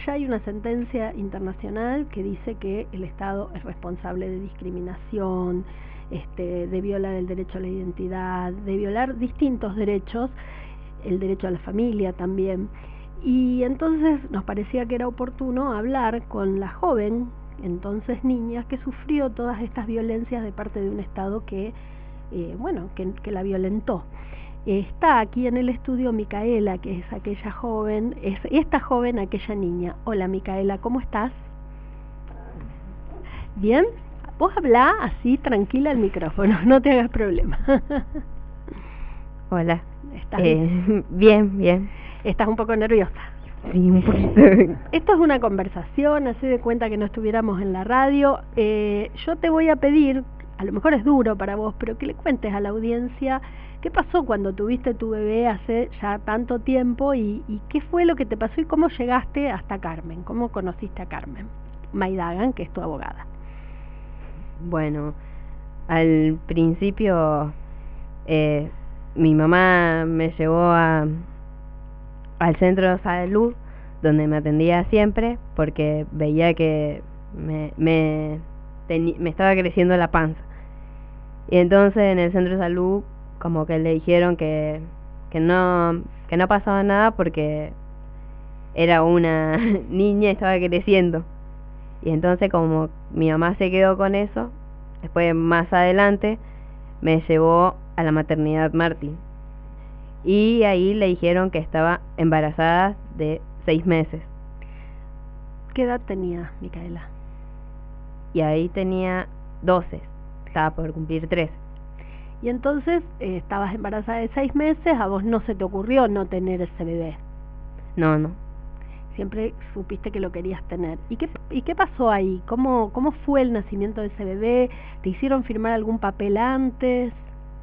ya hay una sentencia internacional que dice que el Estado es responsable de discriminación, de violar el derecho a la identidad, de violar distintos derechos, el derecho a la familia también. Y entonces nos parecía que era oportuno hablar con la joven, entonces niña, que sufrió todas estas violencias de parte de un Estado que que la violentó. Está aquí en el estudio Micaela, que es aquella joven, es esta joven, aquella niña. Hola Micaela, ¿cómo estás? ¿Bien? Vos hablá así, tranquila al micrófono, no te hagas problema. Hola. ¿Estás bien, bien. ¿Estás un poco nerviosa? Sí, un poquito. Esto es una conversación, así de cuenta que no estuviéramos en la radio. Yo te voy a pedir, a lo mejor es duro para vos, pero que le cuentes a la audiencia qué pasó cuando tuviste tu bebé hace ya tanto tiempo y qué fue lo que te pasó y cómo llegaste hasta Carmen, cómo conociste a Carmen Maidagan, que es tu abogada. Bueno, al principio mi mamá me llevó al centro de salud donde me atendía siempre porque veía que me estaba creciendo la panza. Y entonces en el centro de salud como que le dijeron que no pasaba nada porque era una niña y estaba creciendo. Y entonces como mi mamá se quedó con eso, después más adelante me llevó a la maternidad Martín. Y ahí le dijeron que estaba embarazada de 6 meses. ¿Qué edad tenía Micaela? Y ahí tenía 12, estaba por cumplir 13. Y entonces estabas embarazada de 6 meses, a vos no se te ocurrió no tener ese bebé. No. Siempre supiste que lo querías tener. ¿Y qué pasó ahí? ¿Cómo fue el nacimiento de ese bebé? ¿Te hicieron firmar algún papel antes?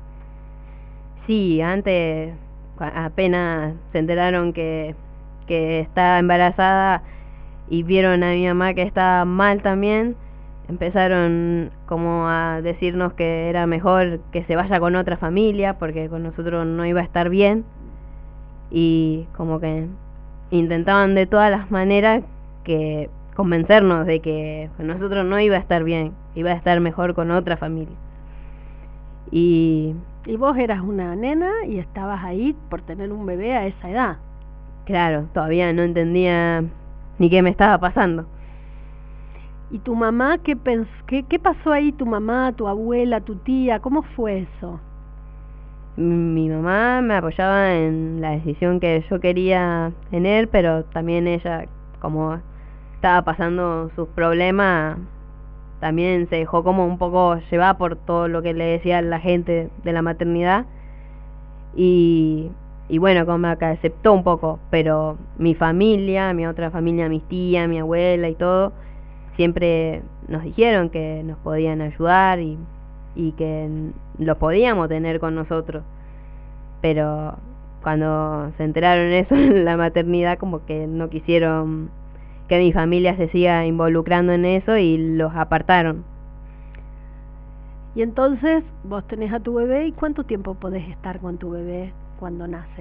Sí, antes, apenas se enteraron que estaba embarazada y vieron a mi mamá que estaba mal también, empezaron como a decirnos que era mejor que se vaya con otra familia porque con nosotros no iba a estar bien, y como que intentaban de todas las maneras que convencernos de que con nosotros no iba a estar bien, iba a estar mejor con otra familia. Y vos eras una nena y estabas ahí por tener un bebé a esa edad. Claro, todavía no entendía ni qué me estaba pasando. ¿Y tu mamá qué pasó ahí? ¿Tu mamá, tu abuela, tu tía? ¿Cómo fue eso? Mi mamá me apoyaba en la decisión que yo quería tener, pero también ella, como estaba pasando sus problemas, también se dejó como un poco llevar por todo lo que le decía la gente de la maternidad. Y bueno, como que aceptó un poco, pero mi familia, mi otra familia, mis tías, mi abuela y todo, siempre nos dijeron que nos podían ayudar y que los podíamos tener con nosotros. Pero cuando se enteraron eso en la maternidad, como que no quisieron que mi familia se siga involucrando en eso y los apartaron. Y entonces vos tenés a tu bebé, ¿y cuánto tiempo podés estar con tu bebé cuando nace?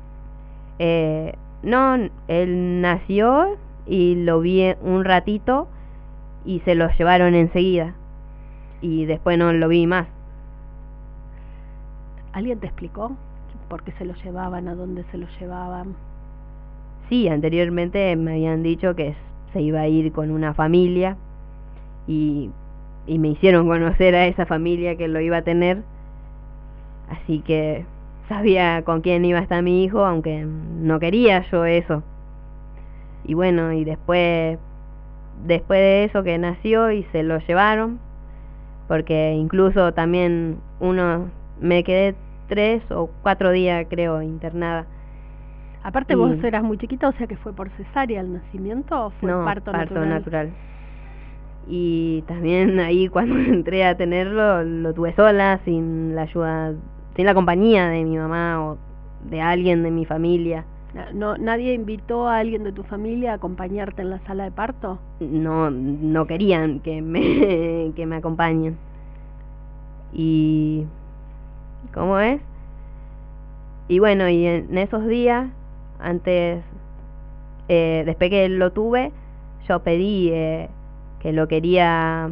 No, él nació y lo vi un ratito y se lo llevaron enseguida y después no lo vi más. ¿Alguien te explicó por qué se lo llevaban, a dónde se lo llevaban? Sí, anteriormente me habían dicho que se iba a ir con una familia y me hicieron conocer a esa familia que lo iba a tener, así que sabía con quién iba a estar mi hijo, aunque no quería yo eso. Y bueno, y después de eso que nació y se lo llevaron, porque incluso también me quedé 3 o 4 días creo internada. Aparte vos eras muy chiquita, o sea que fue por cesárea el nacimiento o fue parto natural. Y también ahí cuando entré a tenerlo, lo tuve sola, sin la ayuda, sin la compañía de mi mamá o de alguien de mi familia. No, ¿nadie invitó a alguien de tu familia a acompañarte en la sala de parto? No querían que me acompañen. Y ¿cómo es? Y bueno, y en esos días, antes después que lo tuve, yo pedí que lo quería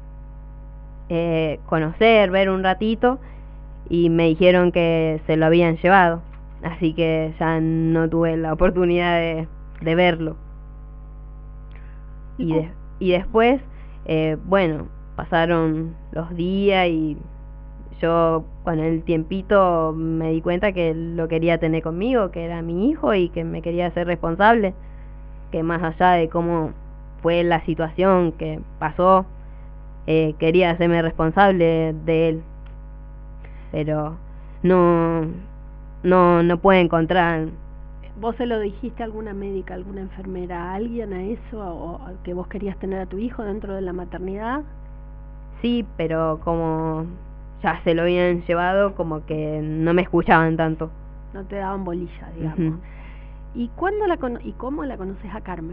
conocer, ver un ratito, y me dijeron que se lo habían llevado, así que ya no tuve la oportunidad de verlo. Y después, bueno, pasaron los días y yo con el tiempito me di cuenta que lo quería tener conmigo, que era mi hijo y que me quería hacer responsable, que más allá de cómo fue la situación que pasó, quería hacerme responsable de él, pero no pude encontrar. ¿Vos se lo dijiste a alguna médica, alguna enfermera, a alguien a eso, o que vos querías tener a tu hijo dentro de la maternidad? Sí, pero como ya se lo habían llevado, como que no me escuchaban tanto. No te daban bolilla, digamos. ¿Y cómo la conoces a Carmen?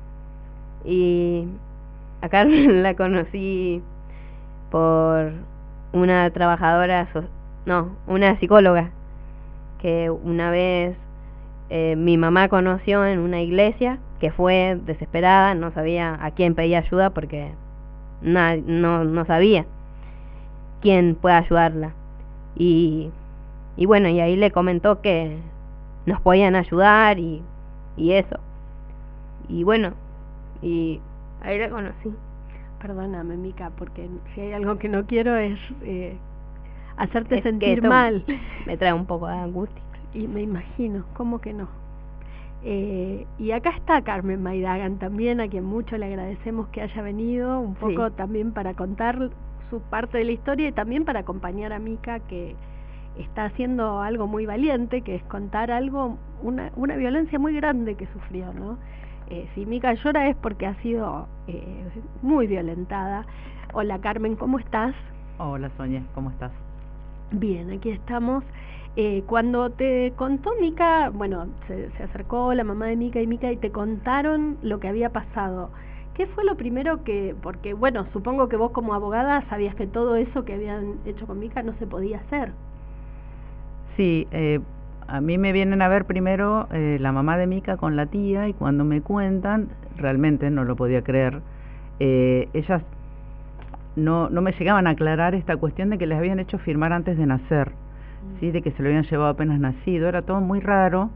Y a Carmen la conocí por una trabajadora, una psicóloga, que una vez mi mamá conoció en una iglesia, que fue desesperada, no sabía a quién pedía ayuda porque no sabía quién puede ayudarla. Y bueno, y ahí le comentó que nos podían ayudar y eso. Y bueno, y ahí la conocí. Perdóname, Mica, porque si hay algo que no quiero es hacerte sentir mal. Me trae un poco de angustia. Y me imagino, ¿cómo que no? Y acá está Carmen Maidagan también, a quien mucho le agradecemos que haya venido, un poco también para contar su parte de la historia y también para acompañar a Mica, que está haciendo algo muy valiente, que es contar algo, una violencia muy grande que sufrió, ¿no? Si Mica llora es porque ha sido muy violentada. Hola Carmen, ¿cómo estás? Hola Sonia, ¿cómo estás? Bien, aquí estamos. Cuando te contó Mica, bueno, se acercó la mamá de Mica y te contaron lo que había pasado. ¿Qué fue lo primero porque bueno, supongo que vos como abogada sabías que todo eso que habían hecho con Mica no se podía hacer? Sí, a mí me vienen a ver primero la mamá de Mica con la tía, y cuando me cuentan, realmente no lo podía creer. Ellas no me llegaban a aclarar esta cuestión de que les habían hecho firmar antes de nacer, ¿sí? De que se lo habían llevado apenas nacido, era todo muy raro.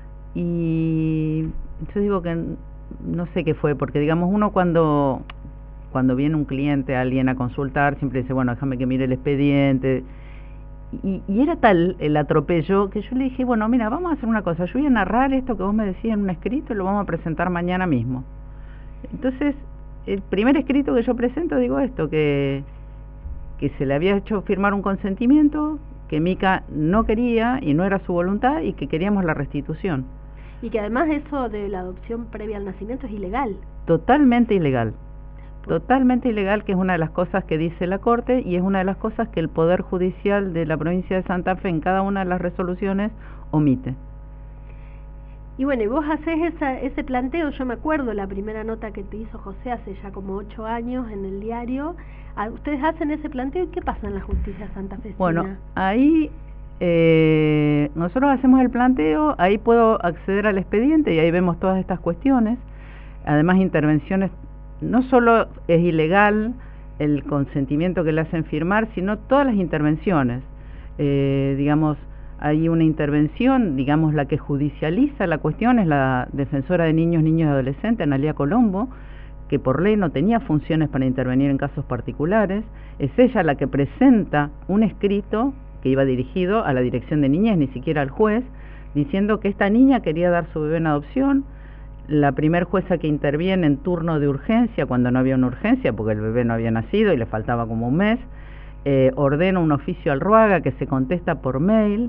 Y yo digo que no sé qué fue, porque digamos uno cuando viene un cliente, alguien a consultar, siempre dice, bueno, déjame que mire el expediente. Y era tal el atropello que yo le dije, bueno, mira, vamos a hacer una cosa, yo voy a narrar esto que vos me decías en un escrito y lo vamos a presentar mañana mismo. Entonces, el primer escrito que yo presento, digo esto, que se le había hecho firmar un consentimiento, que Mica no quería y no era su voluntad y que queríamos la restitución. Y que además eso de la adopción previa al nacimiento es ilegal. Totalmente ilegal. Totalmente ilegal, que es una de las cosas que dice la Corte y es una de las cosas que el Poder Judicial de la provincia de Santa Fe en cada una de las resoluciones omite. Y bueno, y vos haces ese planteo, yo me acuerdo la primera nota que te hizo José hace ya como 8 años en el diario. Ustedes hacen ese planteo, ¿y qué pasa en la justicia santafesina? Bueno, ahí nosotros hacemos el planteo, ahí puedo acceder al expediente y ahí vemos todas estas cuestiones, además intervenciones. No solo es ilegal el consentimiento que le hacen firmar, sino todas las intervenciones. Digamos, hay una intervención, digamos, la que judicializa la cuestión es la defensora de niños y adolescentes, Analía Colombo, que por ley no tenía funciones para intervenir en casos particulares. Es ella la que presenta un escrito que iba dirigido a la Dirección de Niñez, ni siquiera al juez, diciendo que esta niña quería dar su bebé en adopción. La primer jueza que interviene en turno de urgencia, cuando no había una urgencia, porque el bebé no había nacido y le faltaba como un mes, ordena un oficio al Ruaga que se contesta por mail,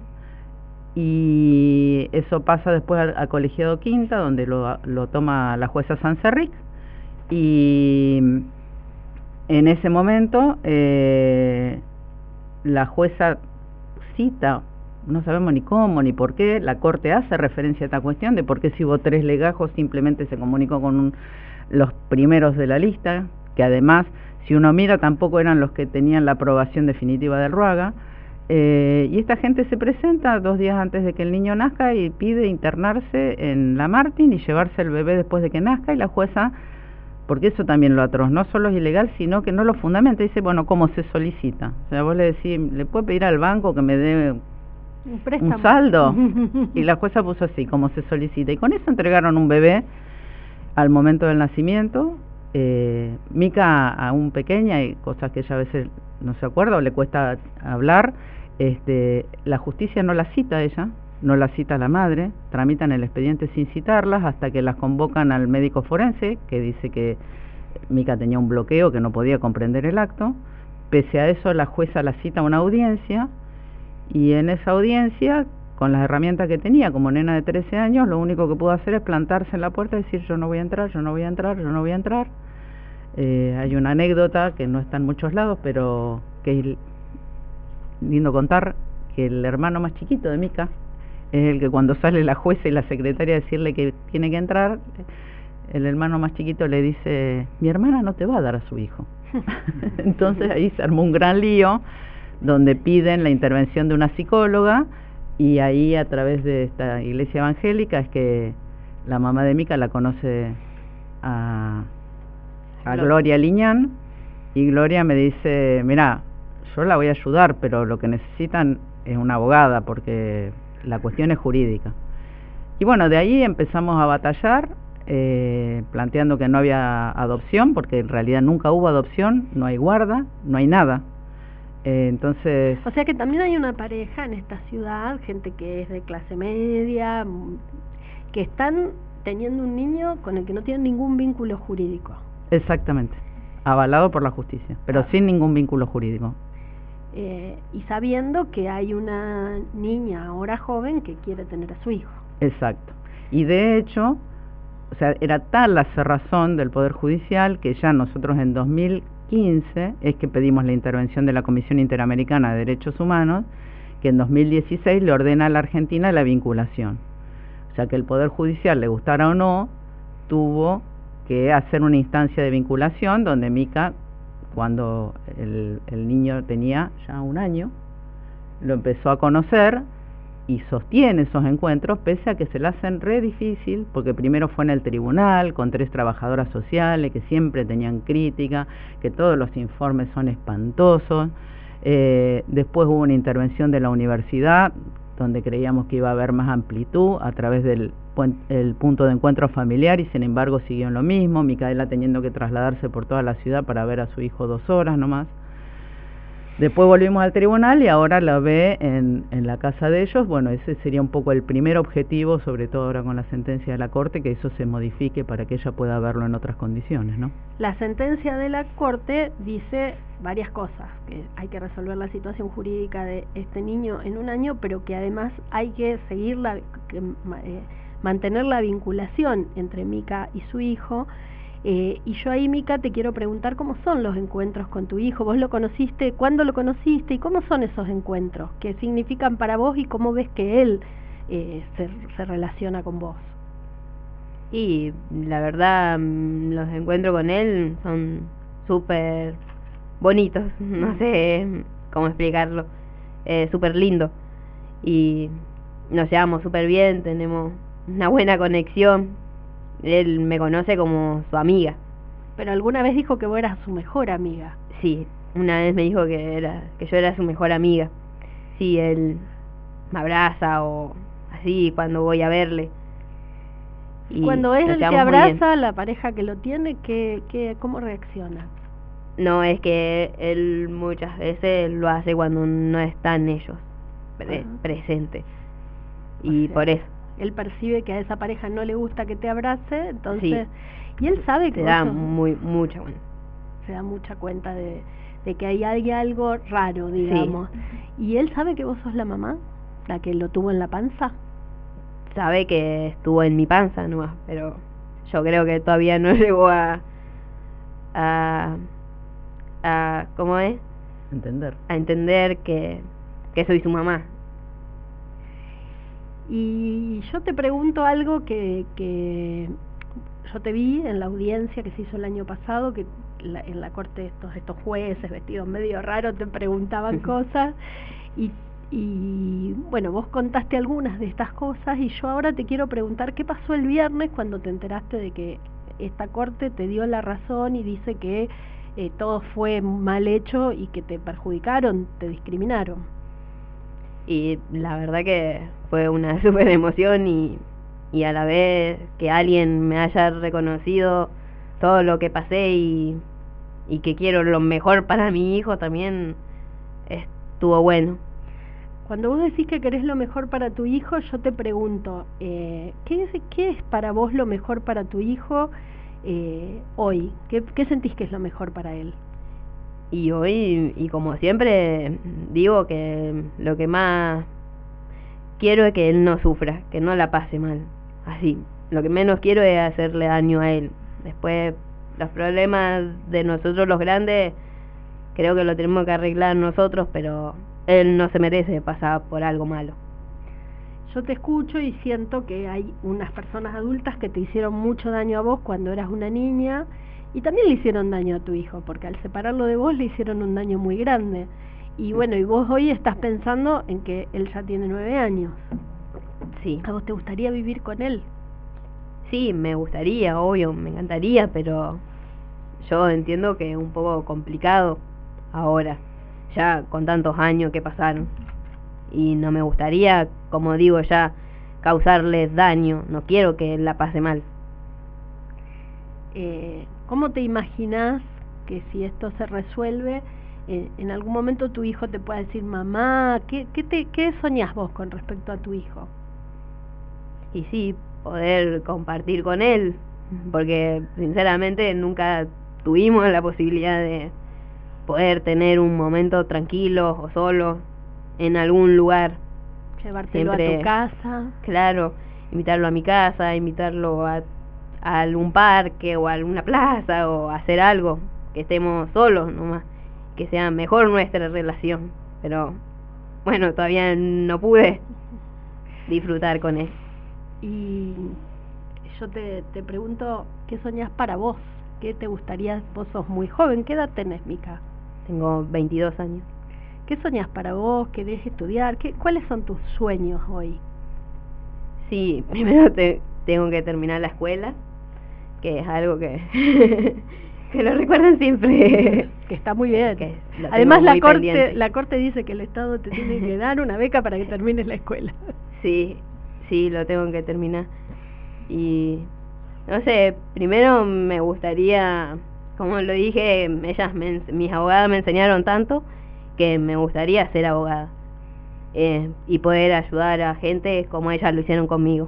y eso pasa después a Colegiado Quinta, donde lo toma la jueza Sancerric, y en ese momento la jueza cita, no sabemos ni cómo ni por qué, la Corte hace referencia a esta cuestión de por qué si hubo 3 legajos simplemente se comunicó con los primeros de la lista, que además, si uno mira, tampoco eran los que tenían la aprobación definitiva del Ruaga. Y esta gente se presenta 2 días antes de que el niño nazca y pide internarse en la Martín y llevarse el bebé después de que nazca, y la jueza, porque eso también lo atroz, no solo es ilegal, sino que no lo fundamenta, dice, bueno, ¿cómo se solicita? O sea, vos le decís, ¿le puede pedir al banco que me dé un saldo? Y la jueza puso así, ¿cómo se solicita? Y con eso entregaron un bebé al momento del nacimiento. Mica, aún pequeña, y cosas que ella a veces no se acuerda o le cuesta hablar, la justicia no la cita a ella, no la cita a la madre, tramitan el expediente sin citarlas hasta que las convocan al médico forense, que dice que Mica tenía un bloqueo, que no podía comprender el acto. Pese a eso, la jueza la cita a una audiencia, y en esa audiencia, con las herramientas que tenía como nena de 13 años, lo único que pudo hacer es plantarse en la puerta y decir, yo no voy a entrar, yo no voy a entrar, yo no voy a entrar. Hay una anécdota que no está en muchos lados, pero que es lindo contar, que el hermano más chiquito de Mica es el que, cuando sale la jueza y la secretaria a decirle que tiene que entrar, el hermano más chiquito le dice, mi hermana no te va a dar a su hijo. Entonces ahí se armó un gran lío, donde piden la intervención de una psicóloga, y ahí, a través de esta iglesia evangélica, es que la mamá de Mica la conoce a Gloria Liñán, y Gloria me dice, mira, yo la voy a ayudar, pero lo que necesitan es una abogada, porque la cuestión es jurídica. Y bueno, de ahí empezamos a batallar, planteando que no había adopción, porque en realidad nunca hubo adopción, no hay guarda, no hay nada. Entonces... O sea que también hay una pareja en esta ciudad, gente que es de clase media, que están teniendo un niño con el que no tienen ningún vínculo jurídico. Exactamente, avalado por la justicia, pero sin ningún vínculo jurídico. Y sabiendo que hay una niña ahora joven que quiere tener a su hijo. Exacto. Y de hecho, o sea, era tal la cerrazón del Poder Judicial que ya nosotros en 2015 es que pedimos la intervención de la Comisión Interamericana de Derechos Humanos, que en 2016 le ordena a la Argentina la vinculación. O sea que el Poder Judicial, le gustara o no, tuvo que hacer una instancia de vinculación donde Mica, cuando el niño tenía ya 1 año, lo empezó a conocer y sostiene esos encuentros, pese a que se le hacen re difícil, porque primero fue en el tribunal con 3 trabajadoras sociales que siempre tenían crítica, que todos los informes son espantosos. Después hubo una intervención de la universidad, donde creíamos que iba a haber más amplitud a través del el punto de encuentro familiar, y sin embargo siguió en lo mismo, Micaela teniendo que trasladarse por toda la ciudad para ver a su hijo 2 horas nomás. Después volvimos al tribunal y ahora la ve en la casa de ellos. Bueno, ese sería un poco el primer objetivo, sobre todo ahora con la sentencia de la Corte, que eso se modifique para que ella pueda verlo en otras condiciones, ¿no? La sentencia de la Corte dice varias cosas, que hay que resolver la situación jurídica de este niño en 1 año, pero que además hay que seguir mantener la vinculación entre Mica y su hijo. Y yo ahí, Mica, te quiero preguntar cómo son los encuentros con tu hijo. ¿Vos lo conociste? ¿Cuándo lo conociste? ¿Y cómo son esos encuentros? ¿Qué significan para vos y cómo ves que él se relaciona con vos? Y la verdad, los encuentros con él son súper bonitos, no sé cómo explicarlo, súper lindo. Y nos llevamos súper bien, tenemos una buena conexión. Él me conoce como su amiga. Pero alguna vez dijo que vos eras su mejor amiga. Sí, una vez me dijo que yo era su mejor amiga. Sí, él me abraza o así cuando voy a verle. Y cuando él te abraza, la pareja que lo tiene, ¿cómo reacciona? No, es que él muchas veces lo hace cuando no están ellos presentes. Y por eso. Él percibe que a esa pareja no le gusta que te abrace, entonces... Sí. Y él sabe que... Se da mucha cuenta. Se da mucha cuenta de que hay algo raro, digamos. Sí. ¿Y él sabe que vos sos la mamá? ¿La que lo tuvo en la panza? Sabe que estuvo en mi panza nomás, pero yo creo que todavía no llegó a ¿cómo es? A entender que soy su mamá. Y yo te pregunto algo que yo te vi en la audiencia que se hizo el año pasado, que en la corte estos jueces vestidos medio raros te preguntaban cosas, y bueno, vos contaste algunas de estas cosas, y yo ahora te quiero preguntar qué pasó el viernes cuando te enteraste de que esta corte te dio la razón y dice que todo fue mal hecho y que te perjudicaron, te discriminaron. Y la verdad que fue una super emoción, y a la vez que alguien me haya reconocido todo lo que pasé y que quiero lo mejor para mi hijo también estuvo bueno. Cuando vos decís que querés lo mejor para tu hijo, yo te pregunto, ¿qué es para vos lo mejor para tu hijo hoy? ¿Qué sentís que es lo mejor para él? Y hoy, y como siempre, digo que lo que más quiero es que él no sufra, que no la pase mal. Así, lo que menos quiero es hacerle daño a él. Después, los problemas de nosotros los grandes, creo que lo tenemos que arreglar nosotros, pero él no se merece pasar por algo malo. Yo te escucho y siento que hay unas personas adultas que te hicieron mucho daño a vos cuando eras una niña, y también le hicieron daño a tu hijo, porque al separarlo de vos le hicieron un daño muy grande. Y bueno, y vos hoy estás pensando en que él ya tiene 9 años. Sí. ¿A vos te gustaría vivir con él? Sí, me gustaría, obvio, me encantaría, pero yo entiendo que es un poco complicado ahora, ya con tantos años que pasaron. Y no me gustaría, como digo ya, causarles daño, no quiero que él la pase mal. ¿Cómo te imaginás que si esto se resuelve, en algún momento tu hijo te pueda decir, mamá, ¿qué soñás vos con respecto a tu hijo? Y sí, poder compartir con él, porque sinceramente nunca tuvimos la posibilidad de poder tener un momento tranquilo o solo en algún lugar. Llevártelo Siempre, a tu casa. Claro, invitarlo a mi casa, invitarlo a algún parque o a alguna plaza, o hacer algo, que estemos solos nomás, que sea mejor nuestra relación. Pero bueno, todavía no pude disfrutar con él. Y yo te pregunto, ¿qué soñás para vos? ¿Qué te gustaría? Vos sos muy joven, ¿qué edad tenés, Mica? Tengo 22 años. ¿Qué soñás para vos? ¿Querés estudiar? ¿Cuáles son tus sueños hoy? Sí, primero tengo que terminar la escuela, que es algo que que lo recuerdan siempre. Que está muy bien. Además la corte dice que el Estado te tiene que dar una beca para que termines la escuela. Sí, lo tengo que terminar. Y no sé, primero me gustaría, como lo dije, mis abogadas me enseñaron tanto que me gustaría ser abogada, y poder ayudar a gente como ellas lo hicieron conmigo.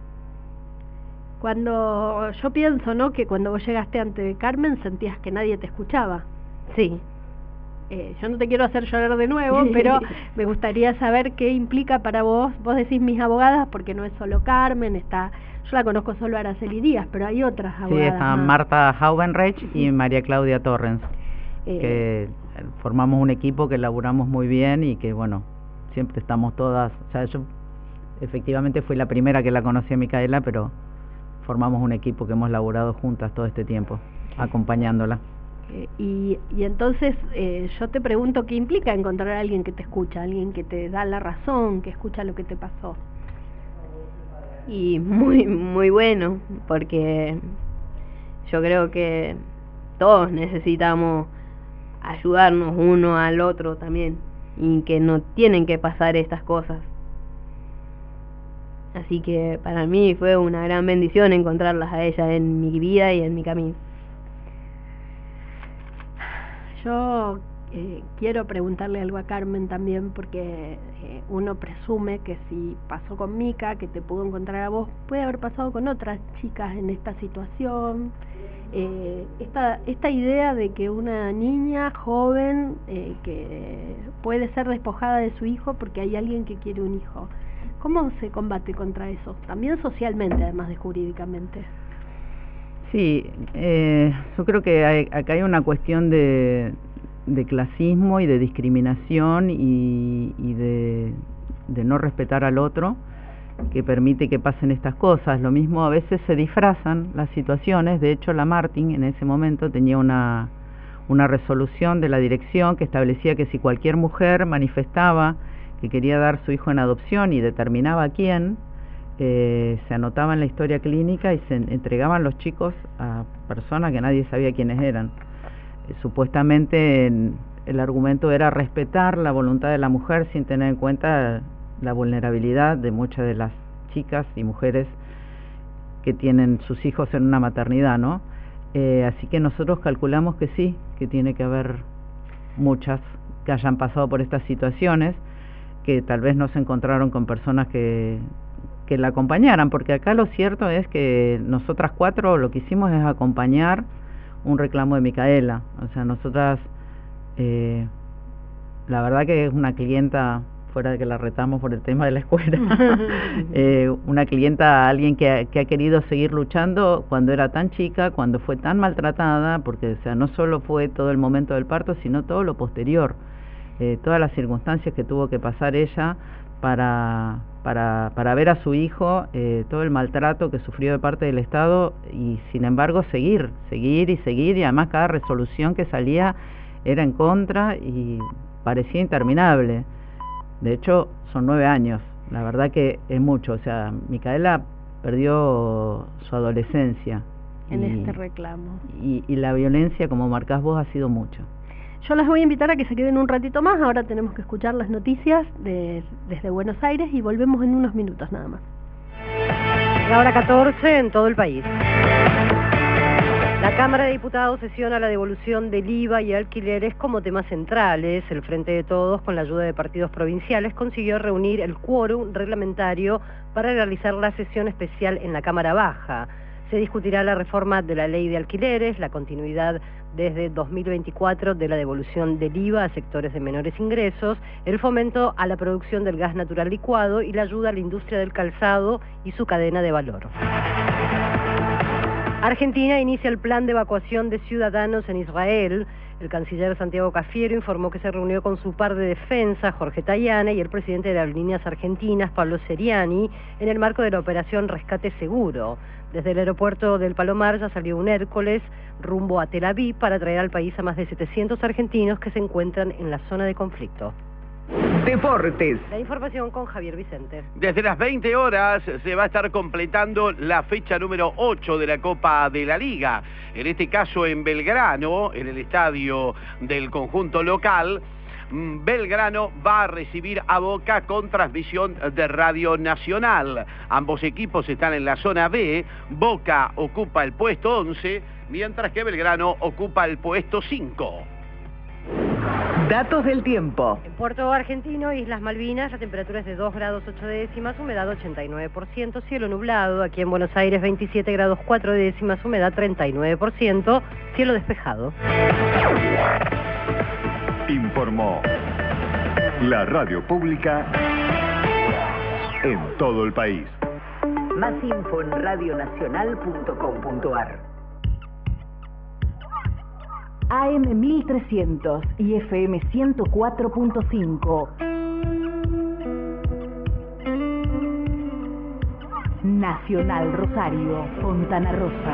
Cuando yo pienso, ¿no?, que cuando vos llegaste ante Carmen sentías que nadie te escuchaba. Sí. Yo no te quiero hacer llorar de nuevo, pero me gustaría saber qué implica para vos. Vos decís mis abogadas porque no es solo Carmen, yo la conozco solo a Araceli Díaz, pero hay otras abogadas. Sí, está Marta Haubenreich y María Claudia Torrens, que formamos un equipo que laburamos muy bien y que, bueno, siempre estamos todas. O sea, yo efectivamente fui la primera que la conocí a Micaela, pero formamos un equipo que hemos laburado juntas todo este tiempo, acompañándola. Y entonces yo te pregunto, ¿qué implica encontrar a alguien que te escucha, alguien que te da la razón, que escucha lo que te pasó? Y muy bueno, porque yo creo que todos necesitamos ayudarnos uno al otro también, y que no tienen que pasar estas cosas. Así que para mí fue una gran bendición encontrarlas a ellas en mi vida y en mi camino. Yo quiero preguntarle algo a Carmen también, porque uno presume que si pasó con Mica, que te pudo encontrar a vos, puede haber pasado con otras chicas en esta situación. Esta idea de que una niña joven que puede ser despojada de su hijo porque hay alguien que quiere un hijo, ¿cómo se combate contra eso? También socialmente, además de jurídicamente. Sí, yo creo que acá hay una cuestión de clasismo y de discriminación y de no respetar al otro, que permite que pasen estas cosas. Lo mismo, a veces se disfrazan las situaciones. De hecho, la Martín en ese momento tenía una resolución de la dirección que establecía que si cualquier mujer manifestaba que quería dar su hijo en adopción y determinaba a quién, se anotaba en la historia clínica y se entregaban los chicos a personas que nadie sabía quiénes eran. Supuestamente el argumento era respetar la voluntad de la mujer sin tener en cuenta la vulnerabilidad de muchas de las chicas y mujeres que tienen sus hijos en una maternidad, ¿no? Así que nosotros calculamos que sí, que tiene que haber muchas que hayan pasado por estas situaciones, que tal vez no se encontraron con personas que la acompañaran, porque acá lo cierto es que nosotras 4 lo que hicimos es acompañar un reclamo de Micaela. O sea, nosotras, la verdad que es una clienta, fuera de que la retamos por el tema de la escuela, una clienta, alguien que ha querido seguir luchando cuando era tan chica, cuando fue tan maltratada, porque o sea, no solo fue todo el momento del parto, sino todo lo posterior, todas las circunstancias que tuvo que pasar ella para ver a su hijo, todo el maltrato que sufrió de parte del Estado, y sin embargo seguir, y además cada resolución que salía era en contra y parecía interminable. De hecho, son 9 años, la verdad que es mucho. O sea, Micaela perdió su adolescencia. En este reclamo. Y la violencia, como marcás vos, ha sido mucho. Yo las voy a invitar a que se queden un ratito más. Ahora tenemos que escuchar las noticias desde Buenos Aires y volvemos en unos minutos nada más. La hora 14 en todo el país. La Cámara de Diputados sesiona la devolución del IVA y alquileres como temas centrales. El Frente de Todos, con la ayuda de partidos provinciales, consiguió reunir el quórum reglamentario para realizar la sesión especial en la Cámara Baja. Se discutirá la reforma de la ley de alquileres, la continuidad desde 2024 de la devolución del IVA a sectores de menores ingresos, el fomento a la producción del gas natural licuado y la ayuda a la industria del calzado y su cadena de valor. Argentina inicia el plan de evacuación de ciudadanos en Israel. El canciller Santiago Cafiero informó que se reunió con su par de defensa, Jorge Tayana, y el presidente de Aerolíneas Argentinas, Pablo Seriani, en el marco de la operación Rescate Seguro. Desde el aeropuerto del Palomar ya salió un Hércules rumbo a Tel Aviv para traer al país a más de 700 argentinos que se encuentran en la zona de conflicto. Deportes. La información con Javier Vicente. Desde las 20 horas se va a estar completando la fecha número 8 de la Copa de la Liga. En este caso en Belgrano, en el estadio del conjunto local. Belgrano va a recibir a Boca con transmisión de Radio Nacional. Ambos equipos están en la zona B. Boca ocupa el puesto 11, mientras que Belgrano ocupa el puesto 5. Datos del tiempo. En Puerto Argentino, Islas Malvinas, la temperatura es de 2 grados 8 décimas, humedad 89%, cielo nublado. Aquí en Buenos Aires, 27 grados 4 décimas, humedad 39%, cielo despejado. Informó la radio pública en todo el país. Más info en radionacional.com.ar. AM 1300 y FM 104.5. Nacional Rosario, Fontana Rosa.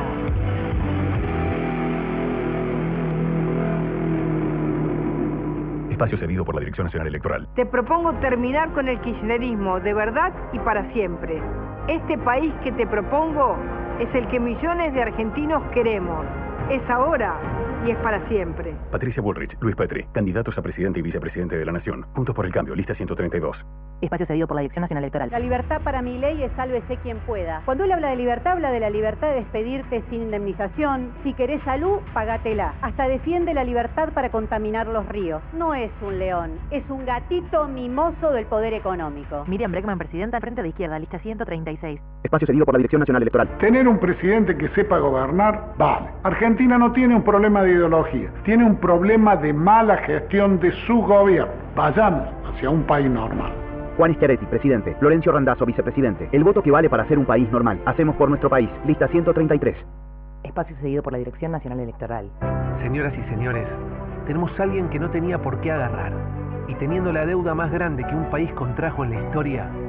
Espacio cedido por la Dirección Nacional Electoral. Te propongo terminar con el kirchnerismo de verdad y para siempre. Este país que te propongo es el que millones de argentinos queremos. Es ahora y es para siempre. Patricia Bullrich, Luis Petri, candidatos a presidente y vicepresidente de la Nación. Juntos por el Cambio, lista 132. Espacio cedido por la Dirección Nacional Electoral. La libertad para Milei es sálvese quien pueda. Cuando él habla de libertad de la libertad de despedirte sin indemnización. Si querés salud, pagatela. Hasta defiende la libertad para contaminar los ríos. No es un león, es un gatito mimoso del poder económico. Miriam Bregman, presidenta, Frente de Izquierda, lista 136. Espacio cedido por la Dirección Nacional Electoral. Tener un presidente que sepa gobernar, vale. Argentina no tiene un problema de ideología, tiene un problema de mala gestión de su gobierno. Vayamos hacia un país normal. Juan Schiaretti, presidente. Florencio Randazzo, vicepresidente. El voto que vale para hacer un país normal. Hacemos por nuestro país. Lista 133. Espacio cedido por la Dirección Nacional Electoral. Señoras y señores, tenemos a alguien que no tenía por qué agarrar. Y teniendo la deuda más grande que un país contrajo en la historia,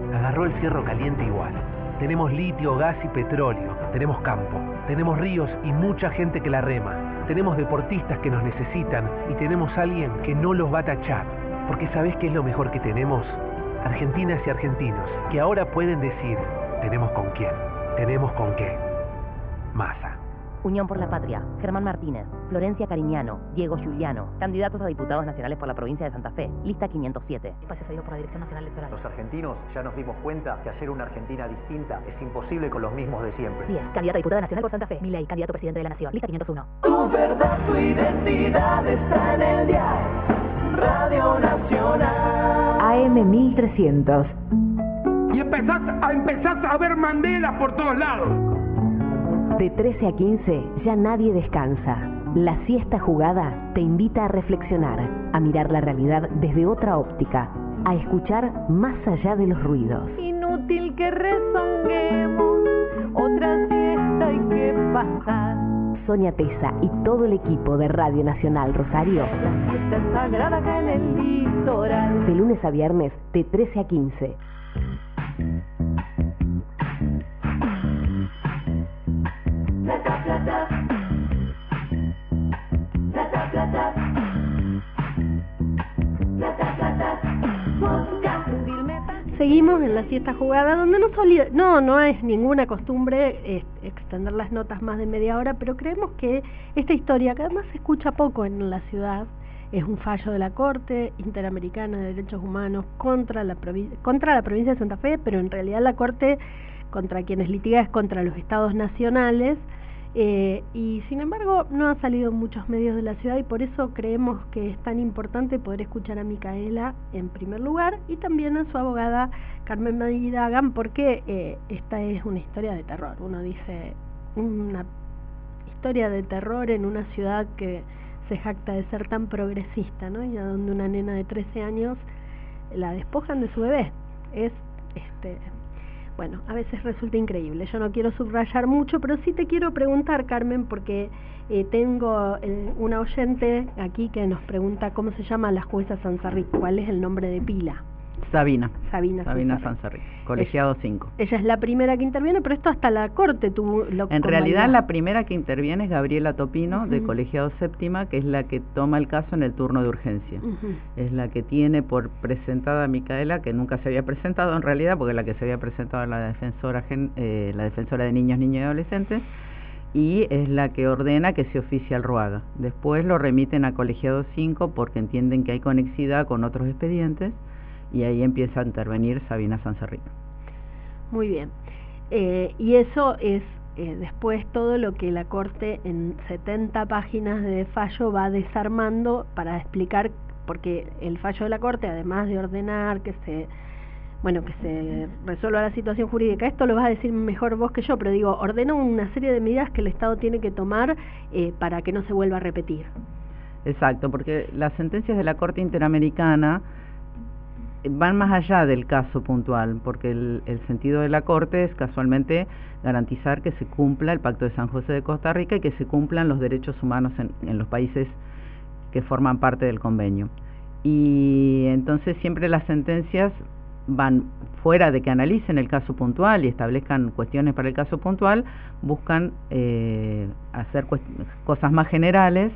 agarró el Cerro Caliente igual. Tenemos litio, gas y petróleo, tenemos campo, tenemos ríos y mucha gente que la rema, tenemos deportistas que nos necesitan y tenemos alguien que no los va a tachar. Porque ¿sabés qué es lo mejor que tenemos? Argentinas y argentinos, que ahora pueden decir, tenemos con quién, tenemos con qué. Massa. Unión por la Patria, Germán Martínez, Florencia Cariñano, Diego Giuliano, candidatos a diputados nacionales por la provincia de Santa Fe, lista 507. Espacio cedido por la Dirección Nacional Electoral. Los argentinos ya nos dimos cuenta que hacer una Argentina distinta es imposible con los mismos de siempre. 10. Candidato a diputada nacional por Santa Fe, Milei, candidato a presidente de la Nación, lista 501. Tu verdad, tu identidad está en el dial. Radio Nacional. AM 1300. Y empezás a ver Mandela por todos lados. De 13 a 15 ya nadie descansa. La siesta jugada te invita a reflexionar, a mirar la realidad desde otra óptica, a escuchar más allá de los ruidos. Inútil que rezonguemos, otra siesta hay que pasar. Sonia Tesa y todo el equipo de Radio Nacional Rosario. La siesta es sagrada acá en el litoral. De lunes a viernes, de 13 a 15. Seguimos en la siesta jugada, donde no es ninguna costumbre extender las notas más de media hora, pero creemos que esta historia, que además se escucha poco en la ciudad, es un fallo de la Corte Interamericana de Derechos Humanos contra la provincia de Santa Fe, pero en realidad la Corte contra quienes litiga es contra los estados nacionales, y sin embargo no ha salido en muchos medios de la ciudad, y por eso creemos que es tan importante poder escuchar a Micaela en primer lugar y también a su abogada Carmen Madrigagan, porque esta es una historia de terror. Uno dice, una historia de terror en una ciudad que se jacta de ser tan progresista, ¿no? Y a donde una nena de 13 años la despojan de su bebé. Bueno, a veces resulta increíble. Yo no quiero subrayar mucho, pero sí te quiero preguntar, Carmen, porque tengo una oyente aquí que nos pregunta cómo se llama la jueza Sanzarric, cuál es el nombre de pila. Sabina Sanzarric, colegiado 5. Ella es la primera que interviene, pero esto hasta la Corte tuvo... En realidad la primera que interviene es Gabriela Topino, de colegiado séptima, que es la que toma el caso en el turno de urgencia. Es la que tiene por presentada a Micaela, que nunca se había presentado en realidad, porque la que se había presentado era la defensora de niños, niñas y adolescentes, y es la que ordena que se oficie al ROAGA. Después lo remiten a colegiado 5 porque entienden que hay conexidad con otros expedientes, y ahí empieza a intervenir Sabina Sanzarric. Muy bien. Y eso es después todo lo que la Corte en 70 páginas de fallo va desarmando para explicar, porque el fallo de la Corte, además de ordenar que se resuelva la situación jurídica, esto lo vas a decir mejor vos que yo, pero digo, ordena una serie de medidas que el Estado tiene que tomar para que no se vuelva a repetir. Exacto, porque las sentencias de la Corte Interamericana van más allá del caso puntual, porque el sentido de la Corte es casualmente garantizar que se cumpla el Pacto de San José de Costa Rica y que se cumplan los derechos humanos en los países que forman parte del convenio. Y entonces siempre las sentencias van fuera de que analicen el caso puntual y establezcan cuestiones para el caso puntual, buscan hacer cosas más generales,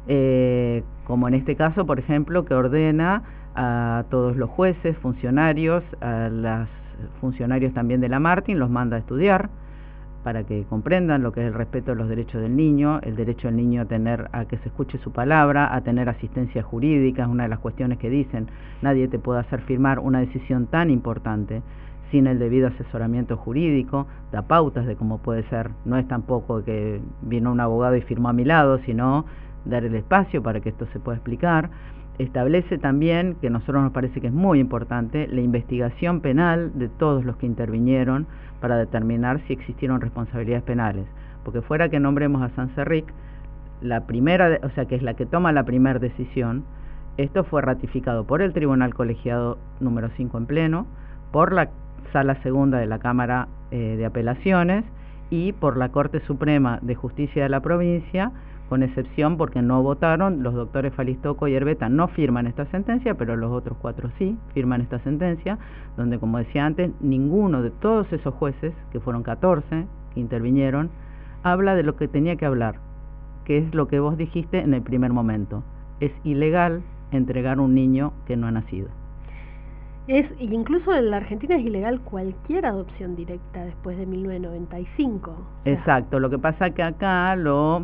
como en este caso, por ejemplo, que ordena a todos los jueces, funcionarios, a los funcionarios también de la Martín, los manda a estudiar para que comprendan lo que es el respeto a los derechos del niño, el derecho del niño a que se escuche su palabra, a tener asistencia jurídica. Es una de las cuestiones que dicen, nadie te puede hacer firmar una decisión tan importante sin el debido asesoramiento jurídico, da pautas de cómo puede ser, no es tampoco que vino un abogado y firmó a mi lado, sino dar el espacio para que esto se pueda explicar. Establece también, que a nosotros nos parece que es muy importante, la investigación penal de todos los que intervinieron para determinar si existieron responsabilidades penales. Porque fuera que nombremos a Sanzarric, la primera, o sea que es la que toma la primera decisión, esto fue ratificado por el Tribunal Colegiado número 5 en pleno, por la Sala Segunda de la Cámara de Apelaciones y por la Corte Suprema de Justicia de la provincia, con excepción porque no votaron, los doctores Falistoco y Herbeta no firman esta sentencia, pero los otros 4 sí firman esta sentencia, donde, como decía antes, ninguno de todos esos jueces, que fueron 14 que intervinieron, habla de lo que tenía que hablar, que es lo que vos dijiste en el primer momento. Es ilegal entregar un niño que no ha nacido. Incluso en la Argentina es ilegal cualquier adopción directa después de 1995. Exacto, lo que pasa es que acá lo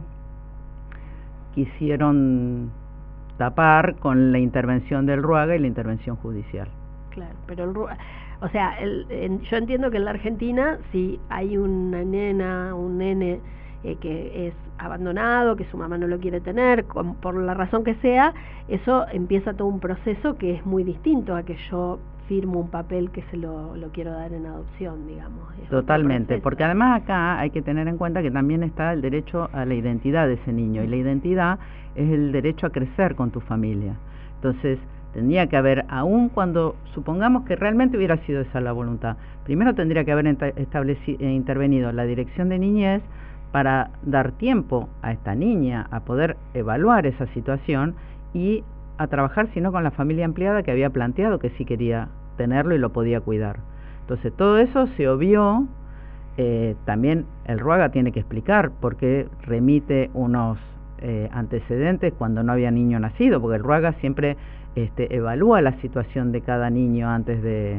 quisieron tapar con la intervención del Ruaga y la intervención judicial. Claro, pero el Ruaga, o sea, yo entiendo que en la Argentina si hay una nena, un nene que es abandonado, que su mamá no lo quiere tener, por la razón que sea, eso empieza todo un proceso que es muy distinto a que yo firmo un papel que se lo quiero dar en adopción, digamos. Totalmente, porque además acá hay que tener en cuenta que también está el derecho a la identidad de ese niño, y la identidad es el derecho a crecer con tu familia. Entonces, tendría que haber, aun cuando supongamos que realmente hubiera sido esa la voluntad, primero tendría que haber intervenido la Dirección de Niñez para dar tiempo a esta niña a poder evaluar esa situación y a trabajar, sino con la familia ampliada que había planteado que sí quería tenerlo y lo podía cuidar. Entonces todo eso se obvió. También el Ruaga tiene que explicar por qué remite unos antecedentes cuando no había niño nacido, porque el Ruaga siempre evalúa la situación de cada niño antes de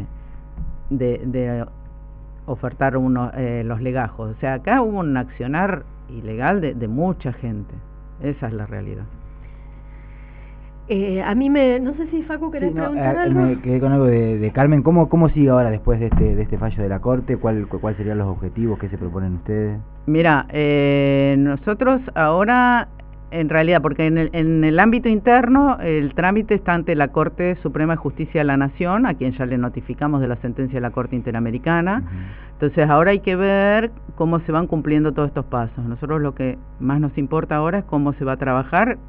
ofertar los legajos. O sea, acá hubo un accionar ilegal de mucha gente. Esa es la realidad. A mí no sé si Facu querés preguntar algo. Me quedé con algo de Carmen. ¿Cómo sigue ahora después de este fallo de la Corte? ¿Cuál serían los objetivos que se proponen ustedes? Mira, nosotros ahora, en realidad, porque en el ámbito interno, el trámite está ante la Corte Suprema de Justicia de la Nación, a quien ya le notificamos de la sentencia de la Corte Interamericana. Entonces ahora hay que ver cómo se van cumpliendo todos estos pasos. Nosotros lo que más nos importa ahora es cómo se va a trabajar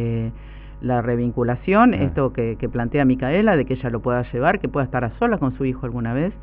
la revinculación, esto que plantea Micaela, de que ella lo pueda llevar, que pueda estar a solas con su hijo alguna vez,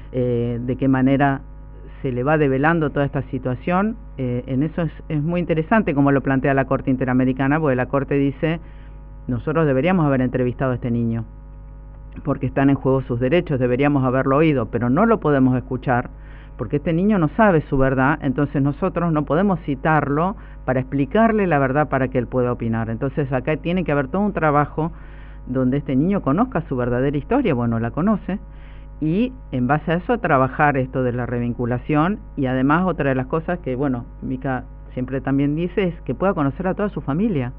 de qué manera se le va develando toda esta situación. En eso es muy interesante como lo plantea la Corte Interamericana, porque la Corte dice, nosotros deberíamos haber entrevistado a este niño, porque están en juego sus derechos, deberíamos haberlo oído, pero no lo podemos escuchar, porque este niño no sabe su verdad, entonces nosotros no podemos citarlo para explicarle la verdad para que él pueda opinar. Entonces acá tiene que haber todo un trabajo donde este niño conozca su verdadera historia, bueno, la conoce, y en base a eso trabajar esto de la revinculación, y además otra de las cosas que, bueno, Mica siempre también dice, es que pueda conocer a toda su familia.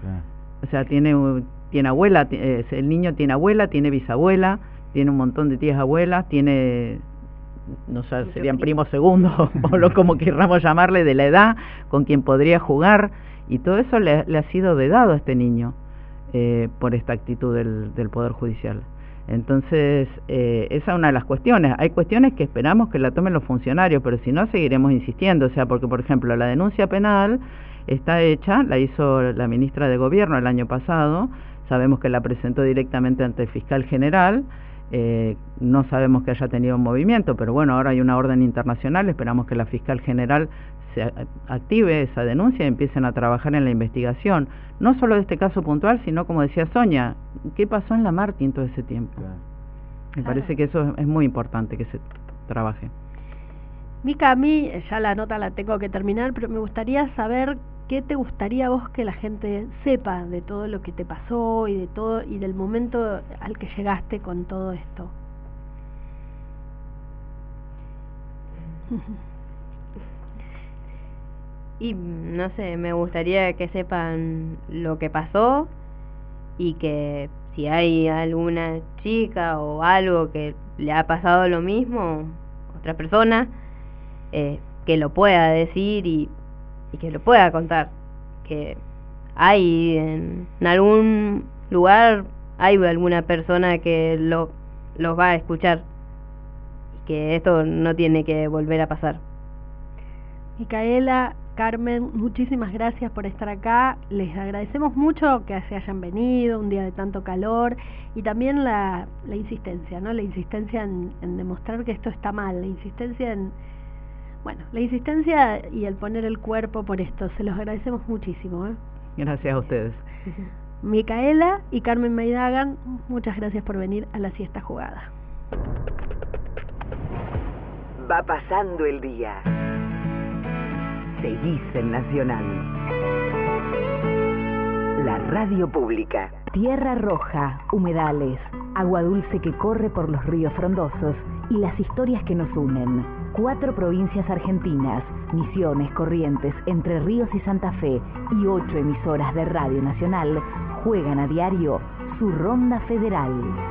O sea, tiene abuela, el niño tiene abuela, tiene bisabuela, tiene un montón de tías abuelas, tiene, no sé, serían primos segundos, o lo como querramos llamarle, de la edad, con quien podría jugar, y todo eso le ha sido vedado a este niño por esta actitud del Poder Judicial. Entonces, esa es una de las cuestiones. Hay cuestiones que esperamos que la tomen los funcionarios, pero si no, seguiremos insistiendo. O sea, porque, por ejemplo, la denuncia penal está hecha, la hizo la ministra de Gobierno el año pasado, sabemos que la presentó directamente ante el fiscal general, no sabemos que haya tenido un movimiento, pero bueno, ahora hay una orden internacional, esperamos que la fiscal general se active esa denuncia y empiecen a trabajar en la investigación, no solo de este caso puntual, sino, como decía Sonia, ¿qué pasó en la Martín todo ese tiempo? Me parece que eso es muy importante que se trabaje. Mica, a mí ya la nota la tengo que terminar, pero me gustaría saber qué te gustaría a vos que la gente sepa de todo lo que te pasó y de todo y del momento al que llegaste con todo esto. Y no sé, me gustaría que sepan lo que pasó y que si hay alguna chica o algo que le ha pasado lo mismo, otra persona, que lo pueda decir y que lo pueda contar, que hay en algún lugar, hay alguna persona que los va a escuchar, y que esto no tiene que volver a pasar. Micaela, Carmen, muchísimas gracias por estar acá. Les agradecemos mucho que se hayan venido un día de tanto calor, y también la insistencia, ¿no? La insistencia en demostrar que esto está mal, la insistencia en Bueno, la insistencia y el poner el cuerpo por esto, se los agradecemos muchísimo. Gracias a ustedes. Micaela y Carmen Maidagan, muchas gracias por venir a la siesta jugada. Va pasando el día. Seguís en Nacional. La radio pública. Tierra roja, humedales, agua dulce que corre por los ríos frondosos y las historias que nos unen. 4 provincias argentinas, Misiones, Corrientes, Entre Ríos y Santa Fe, y 8 emisoras de Radio Nacional juegan a diario su ronda federal.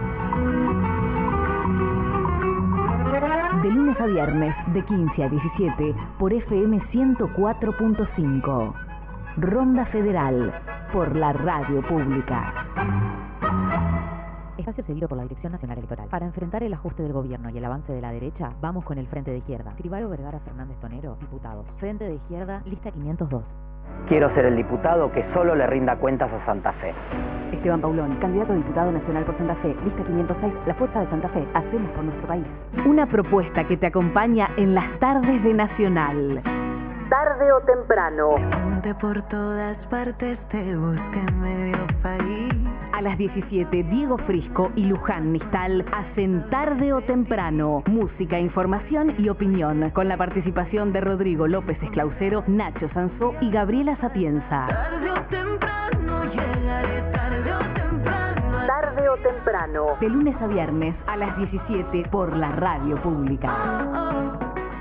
De lunes a viernes, de 15 a 17, por FM 104.5. Ronda Federal, por la radio pública. Espacio cedido por la Dirección Nacional Electoral. Para enfrentar el ajuste del gobierno y el avance de la derecha, vamos con el Frente de Izquierda. Cribaro Vergara Fernández Tonero, diputados. Frente de Izquierda, lista 502. Quiero ser el diputado que solo le rinda cuentas a Santa Fe. Esteban Paulón, candidato a diputado nacional por Santa Fe, lista 506, la fuerza de Santa Fe, hacemos por nuestro país. Una propuesta que te acompaña en las tardes de Nacional. Tarde o temprano. Por todas partes te busca en medio país. A las 17, Diego Frisco y Luján Nistal hacen Tarde o Temprano. Música, información y opinión. Con la participación de Rodrigo López Esclausero, Nacho Sansó y Gabriela Sapienza. Tarde o temprano llegaré, tarde o temprano. Tarde o Temprano. De lunes a viernes a las 17 por la radio pública.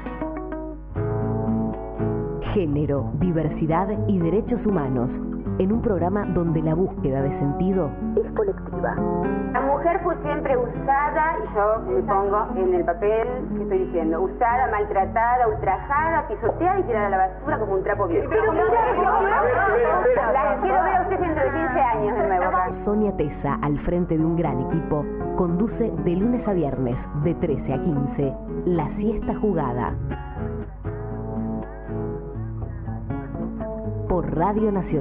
Género, diversidad y derechos humanos. En un programa donde la búsqueda de sentido es colectiva. La mujer fue siempre usada, y yo me pongo en el papel que estoy diciendo, usada, maltratada, ultrajada, pisoteada y tirada a la basura como un trapo viejo. Pero la quiero ver a usted dentro de 15 años de nuevo. Sonia Tesa, al frente de un gran equipo, conduce de lunes a viernes, de 13 a 15, La Siesta Jugada. Por Radio Nacional.